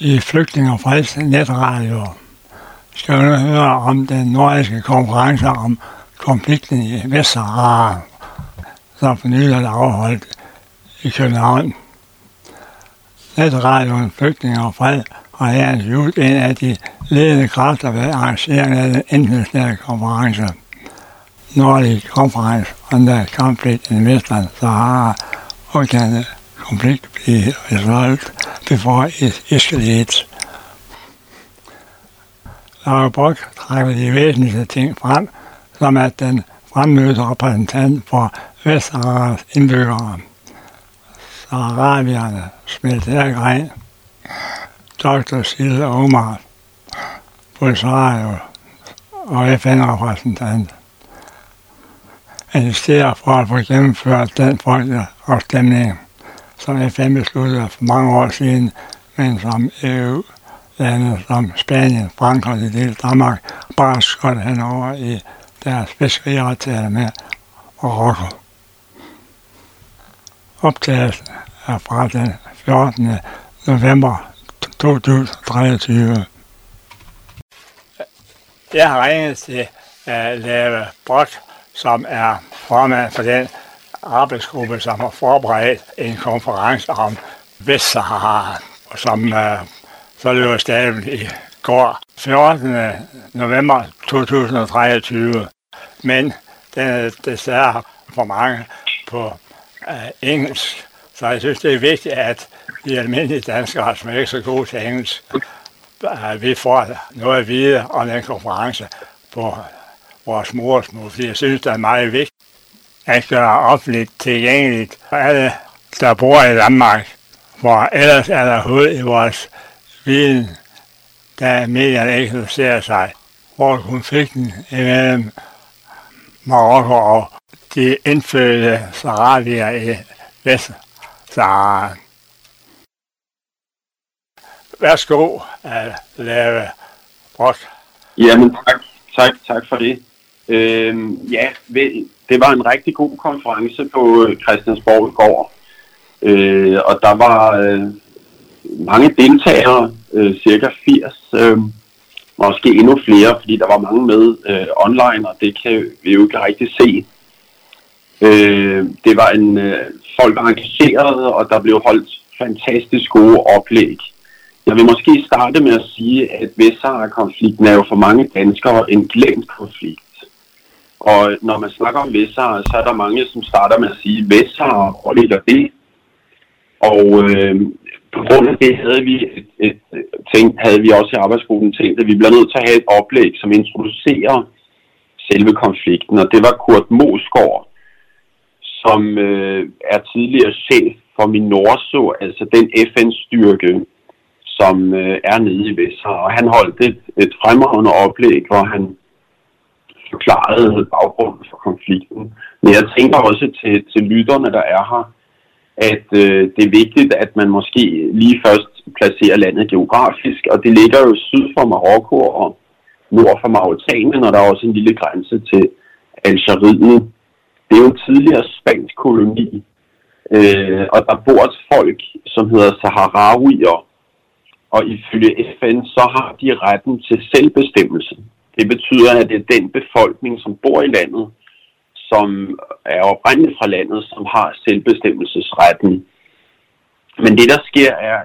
I Flygtning og Freds netradio skal vi høre om den nordiske konference om konflikten i Vestsahara, som for nylig er afholdt i København. Netradioen Flygtning og Fred har her interviewet en af de ledende kræfter ved arrangeringen af den internationale konference. Nordic Conference on the Conflict in Western Sahara, how can the conflict be resolved before it escalates? Laura Bock trækker de væsentligste ting frem, som at den fremmødte repræsentant for Vestsaharas indbyggere, saharavierne, Smeltergren, Dr. Sille Omar, Polisario og FN-repræsentant, insisterer for at få gennemført den folkeafstemning, som FN besluttede for mange år siden, men som EU-lande som Spanien, Frankrig og det lille Danmark bare skød henover i deres fiskeriaftale med Marokko. Optagelsen er fra den 14. november 2023. Jeg har ringet til Lave Brock, som er formand for den arbejdsgruppe, som har forberedt en konference om Vestsahara, som så løber stadig i går 14. november 2023. Men den er desværre for mange på engelsk, så jeg synes, det er vigtigt, at de almindelige danskere, som er ikke så gode til engelsk, vi får noget at vide om den konference på vores modersmål, fordi jeg synes, det er meget vigtigt at gøre offentligt tilgængeligt for alle, der bor i Danmark, for ellers er der hul i vores viden, da medierne ikke interesserer sig for konflikten imellem Marokko og de indfødte saharavier i Vestsahara. Værsgo at lave Brock. Jamen tak for det. Det var en rigtig god konference på Christiansborg i går. Og der var mange deltagere, cirka 80, måske endnu flere, fordi der var mange med online, og det kan vi jo ikke rigtig se. Det var folk engageret, og der blev holdt fantastisk gode oplæg. Jeg vil måske starte med at sige, at Vestsahara-konflikten er jo for mange danskere en glemt konflikt. Og når man snakker om Vestsahara, så er der mange, som starter med at sige, Vestsahara, hvor ligger det? Og på grund af det havde vi også i arbejdsgruppen tænkt, at vi bliver nødt til at have et oplæg, som introducerer selve konflikten. Og det var Kurt Mosgaard, som er tidligere chef for MINURSO, altså den FN-styrke, som er nede i Vestsahara. Og han holdt et fremragende oplæg, hvor han forklarede baggrunden for konflikten. Men jeg tænker også til lytterne, der er her, at det er vigtigt, at man måske lige først placerer landet geografisk, og det ligger jo syd for Marokko og nord for Mauretanien, og der er også en lille grænse til Algeriet. Det er jo en tidligere spansk koloni, og der bor et folk, som hedder Saharawier, og ifølge FN, så har de retten til selvbestemmelse. Det betyder, at det er den befolkning, som bor i landet, som er oprindeligt fra landet, som har selvbestemmelsesretten. Men det, der sker, er,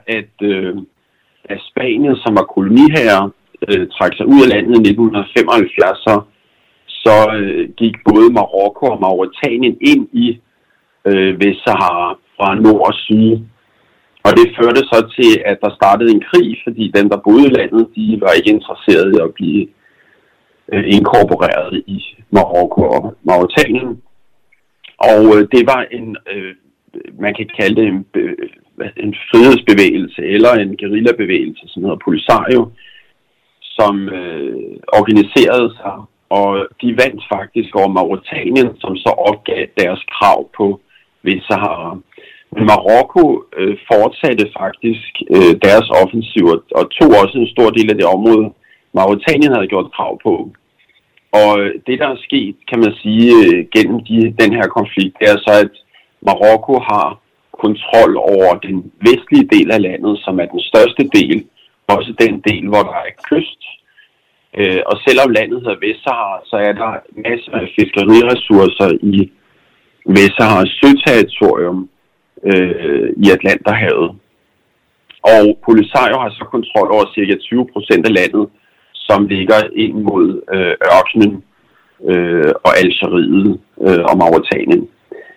at Spanien, som var koloniherre, trak sig ud af landet i 1975, så gik både Marokko og Mauretanien ind i Vestsahara fra nord og syd. Og det førte så til, at der startede en krig, fordi dem, der boede i landet, de var ikke interesserede i at blive inkorporeret i Marokko og Mauretanien. Og det var man kan kalde det en frihedsbevægelse eller en guerillabevægelse, som hedder Polisario, som organiserede sig, og de vandt faktisk over Mauretanien, som så opgav deres krav på Vestsahara. Men Marokko fortsatte faktisk deres offensiv og tog også en stor del af det område, Mauretanien havde gjort krav på. Og det, der er sket, kan man sige, gennem den her konflikt, det er så, at Marokko har kontrol over den vestlige del af landet, som er den største del, også den del, hvor der er kyst. Og selvom landet hedder Vestsahara, så er der masser af fiskeriressourcer i Vestsaharas søterritorium i Atlanterhavet. Og Polisario har så kontrol over ca. 20% af landet, som ligger ind mod ørkenen og Algeriet og Mauretanien.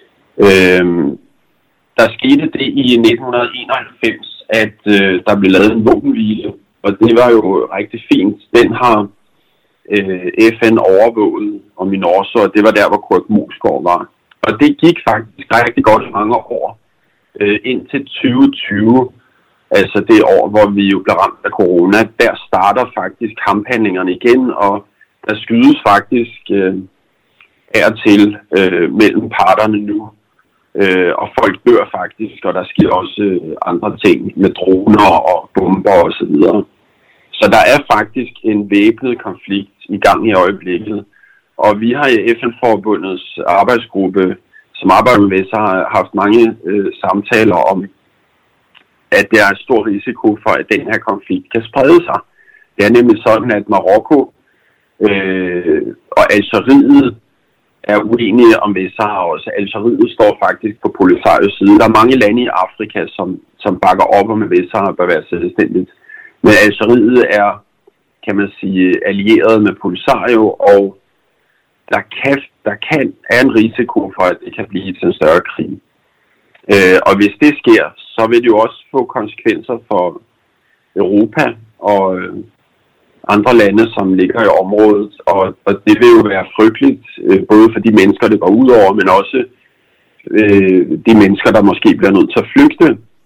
Der skete det i 1991, at der blev lavet en våbenhvile, og det var jo rigtig fint. Den har FN overvåget om Minurso, og det var der, hvor Kurt Moesgaard var. Og det gik faktisk rigtig godt mange år, indtil 2020, altså det år, hvor vi jo blev ramt af corona. Der starter faktisk kamphandlingerne igen, og der skydes faktisk af og til mellem parterne nu. Og folk dør faktisk, og der sker også andre ting med droner og bomber og så videre. Så der er faktisk en væbnet konflikt i gang i øjeblikket. Og vi har i FN-forbundets arbejdsgruppe, som arbejder med Vestsahara, haft mange samtaler om, at der er stor risiko for, at den her konflikt kan sprede sig. Det er nemlig sådan, at Marokko og Algeriet er uenige om Vestsahara også. Algeriet står faktisk på Polisarios side. Der er mange lande i Afrika, som bakker op om, at Vestsahara bør være selvstændigt. Men Algeriet er, kan man sige, allieret med Polisario, og der er en risiko for, at det kan blive til en større krig. Og hvis det sker, så vil det jo også få konsekvenser for Europa og andre lande, som ligger i området. Og det vil jo være frygteligt, både for de mennesker, det går ud over, men også de mennesker, der måske bliver nødt til at flygte.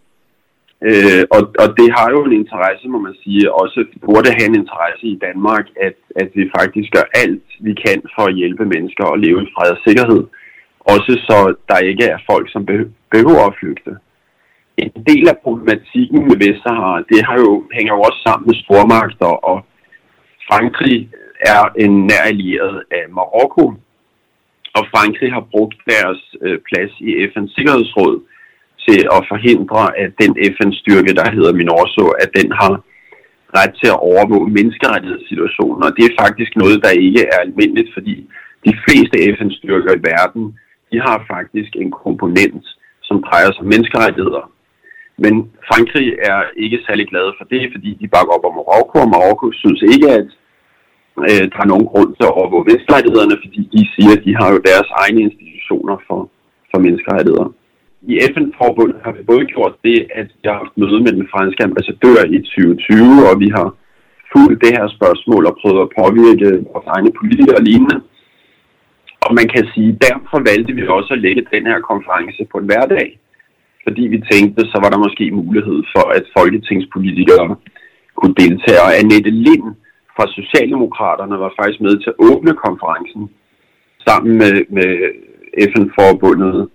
Og det har jo en interesse, må man sige, også burde have en interesse i Danmark, at vi faktisk gør alt, vi kan for at hjælpe mennesker at leve i fred og sikkerhed. Også så der ikke er folk, som behøver at flygte. En del af problematikken med Vestsahara, det hænger jo også sammen med stormagter, og Frankrig er en nær allieret af Marokko, og Frankrig har brugt deres plads i FN's Sikkerhedsråd til at forhindre, at den FN-styrke, der hedder Minurso, at den har ret til at overvåge menneskerettighedssituationen. Og det er faktisk noget, der ikke er almindeligt, fordi de fleste FN-styrker i verden, de har faktisk en komponent, som drejer sig om menneskerettigheder. Men Frankrig er ikke særlig glade for det, fordi de bakker op om Marokko, og Marokko synes ikke, at der er nogen grund til at overvåge menneskerettighederne, fordi de siger, at de har jo deres egne institutioner for menneskerettigheder. I FN-forbundet har vi både gjort det, at jeg har haft møde med den franske ambassadør i 2020, og vi har fulgt det her spørgsmål og prøvet at påvirke vores egne politikere og lignende. Og man kan sige, derfor valgte vi også at lægge den her konference på en hverdag, fordi vi tænkte, så var der måske mulighed for, at folketingspolitikere kunne deltage. Og Annette Lind fra Socialdemokraterne var faktisk med til at åbne konferencen sammen med FN-forbundets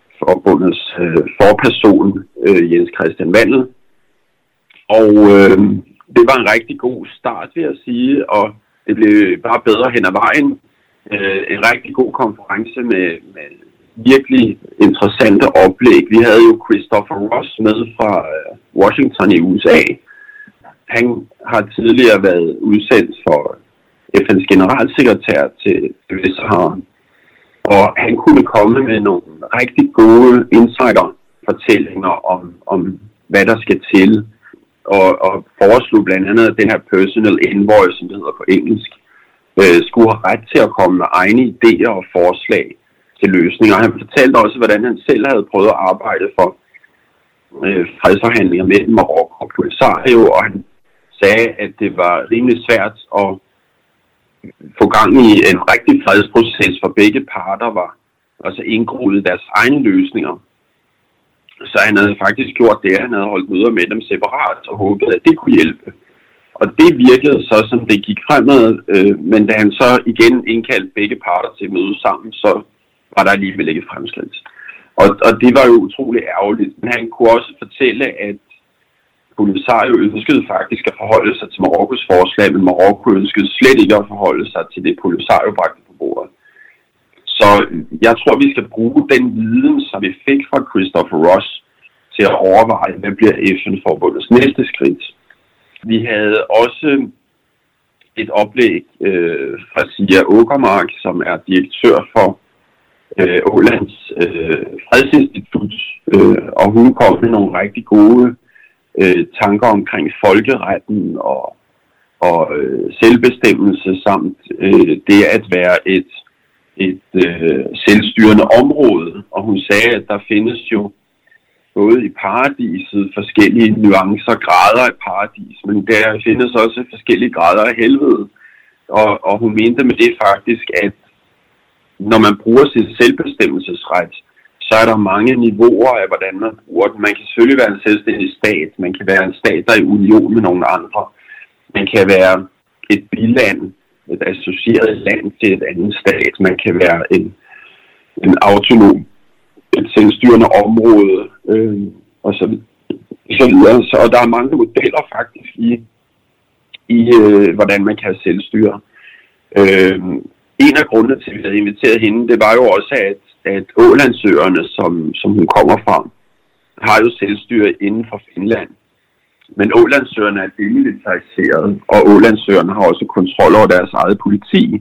forperson, Jens Christian Vandel. Og det var en rigtig god start, vil jeg sige, og det blev bare bedre hen ad vejen. En rigtig god konference med virkelig interessante oplæg. Vi havde jo Christopher Ross med fra Washington i USA. Han har tidligere været udsendt for FN's generalsekretær til Vestsahara. Og han kunne komme med nogle rigtig gode insider-fortællinger om hvad der skal til. Og foreslog blandt andet den her personal envoy, som det hedder på engelsk, skulle have ret til at komme med egne idéer og forslag til løsninger. Han fortalte også, hvordan han selv havde prøvet at arbejde for fredsforhandlinger mellem Marokko og Polisario, og han sagde, at det var rimelig svært at få gang i en rigtig fredsproces, for begge parter var altså indgroet deres egne løsninger. Så han havde faktisk gjort det, han havde holdt møder med dem separat og håbede, at det kunne hjælpe. Og det virkede så, som det gik fremad, men da han så igen indkaldte begge parter til at møde sammen, så var der alligevel ikke fremskridt. Og det var jo utrolig ærgerligt. Men han kunne også fortælle, at Polisario ønskede faktisk at forholde sig til Marokkos forslag, men Marokko ønskede slet ikke at forholde sig til det, Polisario bragte på bordet. Så jeg tror, vi skal bruge den viden, som vi fik fra Christopher Ross, til at overveje, hvad bliver FN-forbundets næste skridt. Vi havde også et oplæg fra Sia Åkermark, som er direktør for Ålands Fredsinstitut, og hun kom med nogle rigtig gode tanker omkring folkeretten og selvbestemmelse samt det at være et selvstyrende område. Og hun sagde, at der findes jo både i paradiset forskellige nuancer, grader af paradis, men der findes også forskellige grader af helvede. Og hun mente med det faktisk, at når man bruger sin selvbestemmelsesret, så er der mange niveauer af, hvordan man bruger den. Man kan selvfølgelig være en selvstændig stat, man kan være en stat, der er i union med nogle andre. Man kan være et biland, et associeret land til et andet stat. Man kan være en autonom, et selvstyrende område, og så videre. Så der er mange modeller faktisk i hvordan man kan have selvstyre. En af grundene til, at vi havde inviteret hende, det var jo også, at Ålandsøerne, som hun kommer fra, har jo selvstyre inden for Finland. Men Ålandsøerne er demilitariseret, og Ålandsøerne har også kontrol over deres eget politi.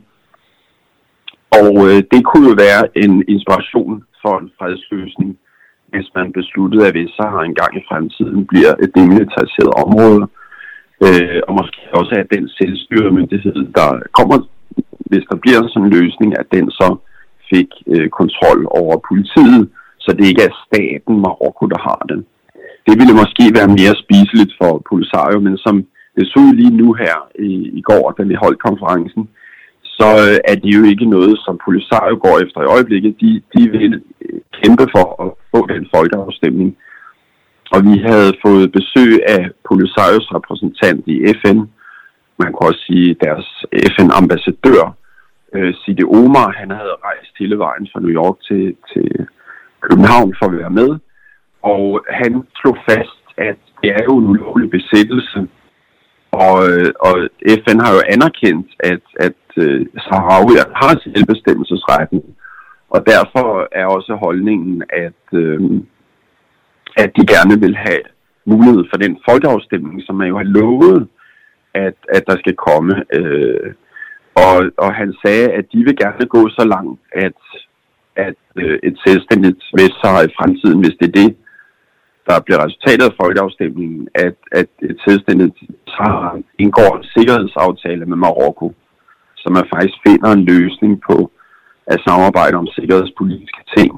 Og det kunne jo være en inspiration for en fredsløsning, hvis man besluttede, at Vestsahara engang i fremtiden bliver et demilitariseret område. Og måske også at den selvstyremyndighed, der kommer, hvis der bliver sådan en løsning, at den så fik kontrol over politiet, så det ikke er staten Marokko, der har den. Det ville måske være mere spiseligt for Polisario, men som det så lige nu her i går, da vi holdt konferencen, så er det jo ikke noget, som Polisario går efter i øjeblikket. De vil kæmpe for at få den folkeafstemning. Og vi havde fået besøg af Polisarios repræsentant i FN, man kan også sige deres FN-ambassadør, Sidi Omar. Han havde rejst hele vejen fra New York til København for at være med. Og han slog fast, at det er jo en ulovlig besættelse. Og FN har jo anerkendt, at Saharawier har selvbestemmelsesretten. Og derfor er også holdningen, at de gerne vil have mulighed for den folkeafstemning, som man jo har lovet, at der skal komme. Og han sagde, at de vil gerne gå så langt, at et selvstændigt Vestsahara i fremtiden, hvis det er det, der bliver resultatet af folkeafstemningen, at et selvstændigt Sahara indgår en sikkerhedsaftale med Marokko, så man faktisk finder en løsning på at samarbejde om sikkerhedspolitiske ting.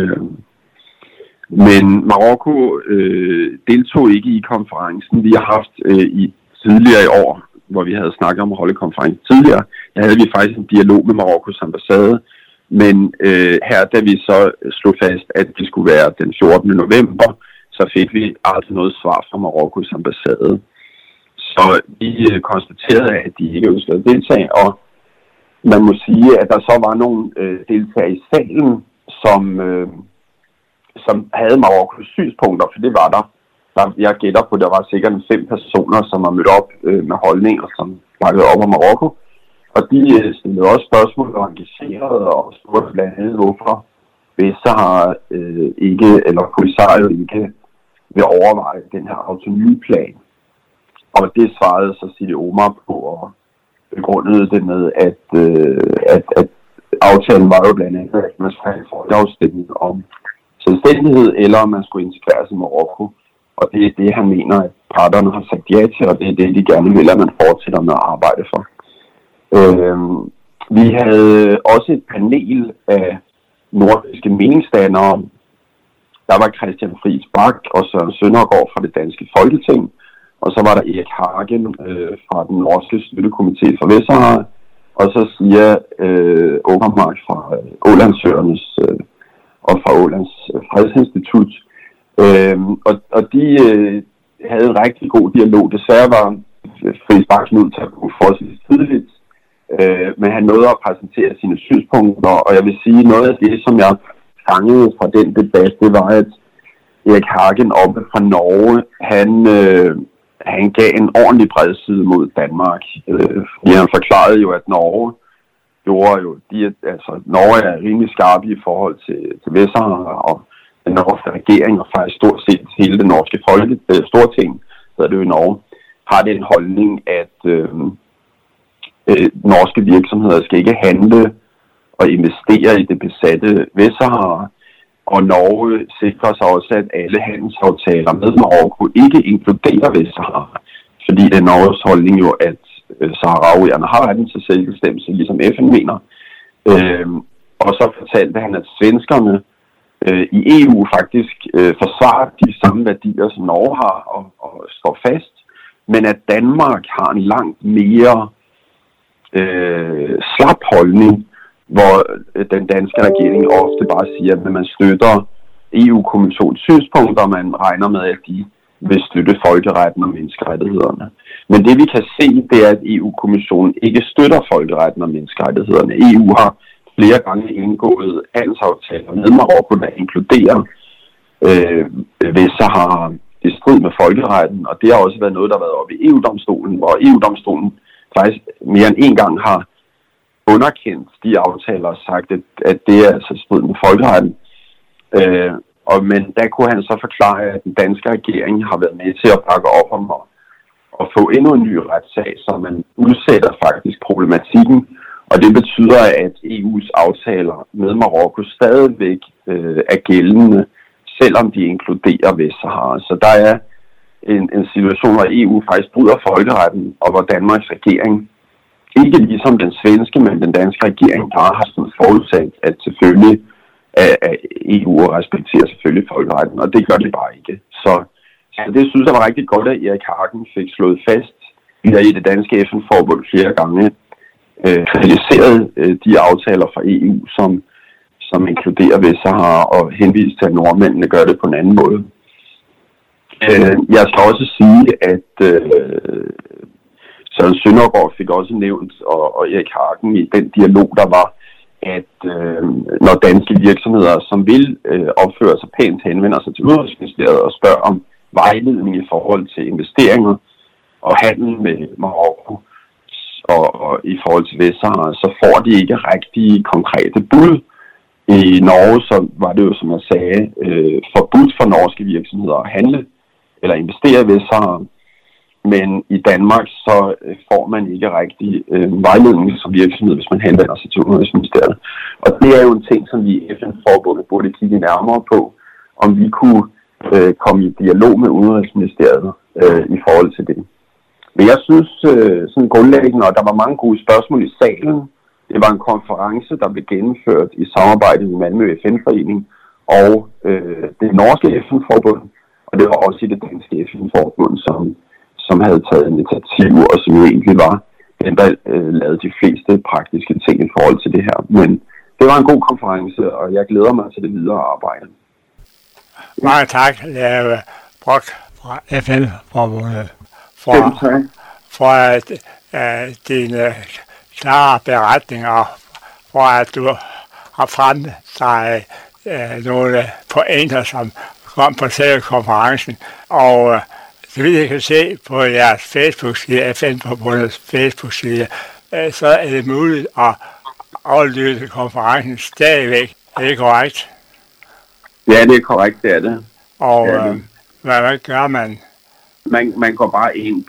Men Marokko deltog ikke i konferencen. Vi har haft i tidligere i år, hvor vi havde snakket om at holde konferencen tidligere, der havde vi faktisk en dialog med Marokkos ambassade. Men her, da vi så slog fast, at det skulle være den 14. november, så fik vi aldrig noget svar fra Marokkos ambassade. Så vi konstaterede, at de ikke ønskede at deltage, og man må sige, at der så var nogle deltagere i salen, som havde Marokkos synspunkter, for det var der. Jeg gætter på, at der var sikkert 5 personer, som var mødt op med holdninger, som bakkede op om Marokko. Og de stillede også spørgsmål og engagerede og spurgte blandt andet, hvorfor Vestsahara ikke, eller Polisario ikke vil overveje den her autonomiplan. Og det svarede så Sidi Omar på og begrundede det med, at aftalen var jo blandt andet, at man skulle have en folkeafstemning om selvstændighed, eller om man skulle integreres i Marokko. Og det er det, han mener, at parterne har sagt ja til, og det er det, de gerne vil, at man fortsætter med at arbejde for. Vi havde også et panel af nordiske meningsdannere. Der var Christian Friis Bach og Søren Søndergaard fra det danske Folketing, og så var der Erik Hagen fra den norske støttekomité for Vestsahara, og så siger Åkermark fra Ålandsøernes og fra Ålands Fredsinstitut. Og de havde en rigtig god dialog. Desværre var Friis Bach nødt til at gå forholdsvis tidligt, men han nåede at præsentere sine synspunkter, og jeg vil sige, noget af det, som jeg fangede fra den debat, det var, at Erik Hagen oppe fra Norge, han gav en ordentlig bredside mod Danmark. Fordi han forklarede jo, at Norge Norge er rimelig skarpe i forhold til Vestsahara, og den norske regering, og faktisk stort set hele det norske storting, så er det jo i Norge, har den holdning, at norske virksomheder skal ikke handle og investere i det besatte Vestsahara. Og Norge sikrer sig også, at alle handelsaftaler med Marokko ikke inkluderer Vestsahara. Fordi det er Norges holdning jo, at saharawierne har retten til selvbestemmelse, ligesom FN mener. Og så fortalte han, at svenskerne i EU faktisk forsvarer de samme værdier, som Norge har og står fast. Men at Danmark har en langt mere slap holdning, hvor den danske regering ofte bare siger, at man støtter EU-kommissionens synspunkter, og man regner med, at de vil støtte folkeretten og menneskerettighederne. Men det vi kan se, det er, at EU-kommissionen ikke støtter folkeretten og menneskerettighederne. EU har flere gange indgået handelsaftaler med Marokko, der inkluderer Vestsahara i strid med folkeretten, og det har også været noget, der har været oppe i EU-domstolen, hvor EU-domstolen faktisk mere end en gang har underkendt de aftaler og sagt, at det er altså strid med folkeretten. Men der kunne han så forklare, at den danske regering har været med til at bakke op om at få endnu en ny retssag, så man udsætter faktisk problematikken. Og det betyder, at EU's aftaler med Marokko stadigvæk er gældende, selvom de inkluderer Vestsahara. Så der er en situation, hvor EU faktisk bryder folkeretten, og hvor Danmarks regering, ikke ligesom den svenske, men den danske regering, bare har sådan forudsat, at selvfølgelig at EU respekterer selvfølgelig folkeretten, og det gør det bare ikke. Så det synes jeg var rigtig godt, at Erik Hagen fik slået fast. Vi har i det danske FN-forbund flere gange kritiseret de aftaler fra EU, som inkluderer Vestsahara, og henvist til, at nordmændene gør det på en anden måde. Jeg skal også sige, at Søren Søndergaard fik også nævnt, og Erik Hagen i den dialog, der var, at når danske virksomheder, som vil opføre sig pænt, henvender sig til Udenrigsministeriet og spørger om vejledning i forhold til investeringer og handel med Marokko og i forhold til Vestsahara, så får de ikke rigtige konkrete bud. I Norge så var det jo, som jeg sagde, forbudt for norske virksomheder at handle eller investere i Vestsahara. Men i Danmark så får man ikke rigtig vejledning som virksomhed, hvis man henvender sig til Udenrigsministeriet. Og det er jo en ting, som vi i FN-forbundet burde kigge nærmere på, om vi kunne komme i dialog med Udenrigsministeriet i forhold til det. Men jeg synes sådan grundlæggende, og der var mange gode spørgsmål i salen. Det var en konference, der blev gennemført i samarbejde med Malmø FN-forening og det norske FN-forbund, og det var også i det danske FN-forbund, som havde taget initiativ, og som jo egentlig var den, der lavede de fleste praktiske ting i forhold til det her. Men det var en god konference, og jeg glæder mig til det videre arbejde. Mange tak, Lave Brock fra FN-forbundet, for dine klare beretninger, for at du har fremtaget nogle pointer, som kom på selve konferencen. Og så vidt jeg kan se på jeres Facebook-side, FN-forbundets Facebook-side, så er det muligt at aflytte konferencen stadigvæk. Er det korrekt? Ja, det er korrekt, det er det. Og hvad gør man? Man går bare ind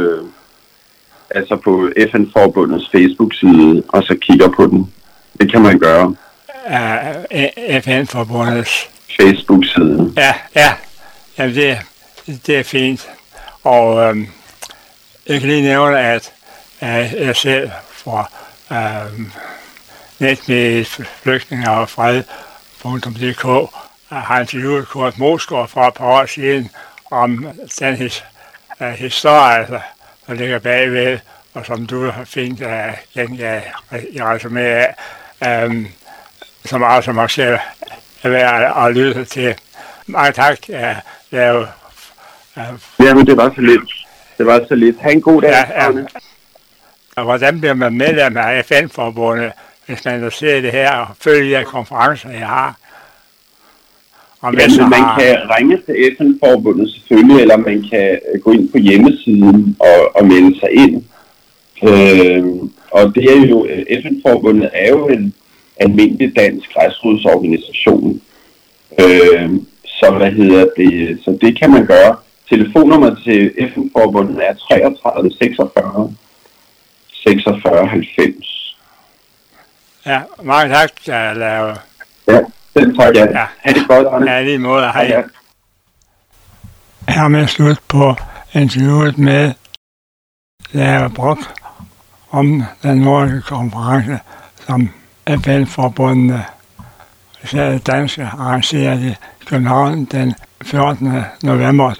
på FN-forbundets Facebook-side, og så kigger på den. Det kan man gøre. FN-forbundets Facebook-side. Ja. Jamen, det er fint. Og jeg kan lige nævne, at jeg selv fra netmediet Flygtninge og Fred.dk har interviewet Kurt Moesgaard for et par år siden om den historie, der ligger bagved, og som du har fint gengivet i resumé af, som også må selv er værd at lytte til. Mange tak, Lave. Jamen, det var så lidt. Det var så lidt. Ha' en god dag. Ja. Og hvordan bliver man medlem af FN-forbundet, hvis man ser det her og følger de konferencer, jeg har? Jamen, man kan ringe til FN-forbundet selvfølgelig, eller man kan gå ind på hjemmesiden og melde sig ind. Og det er jo, FN-forbundet er jo en almindelig dansk græsrodsorganisation. Så det kan man gøre. Telefonnummer til FN-forbundet er 33 46 46 90. Ja, mange tak, Lave. Ja, selv tak, ja. Ha' det godt, Arne. Ja, lige måde. Hej. Ja. Hermed slut på interviewet med Lave Brock om den nordiske konference, som FN-forbundet, især det danske, arrangerede i København den 14. november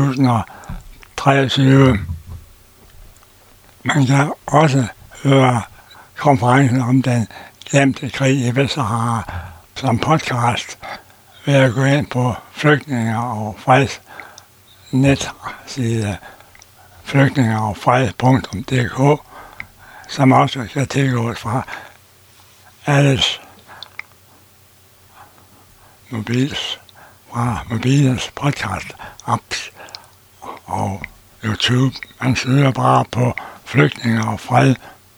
2023. Man kan også høre konferencen om den glemte krig i Vestsahara som podcast ved at gå ind på Flygtninge og Freds netside flygtningeogfred.dk, som også kan tilgås fra alles mobilens podcast apps og YouTube. Man søger bare på Flygtninge og Fred.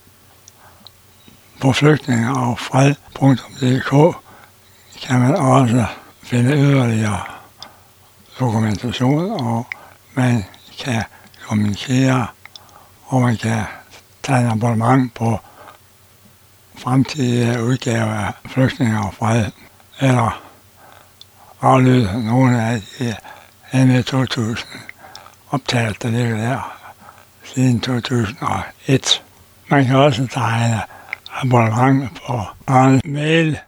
På flygtningeogfred.dk kan man også finde yderligere dokumentation, og man kan kommunikere, og man kan tage en abonnement på fremtidige udgaver af Flygtninge og Fred, eller aflyde nogle af de NV 2000 optagelser, der ligger der siden 2001. Man kan også tegne abonnement på Arnes mail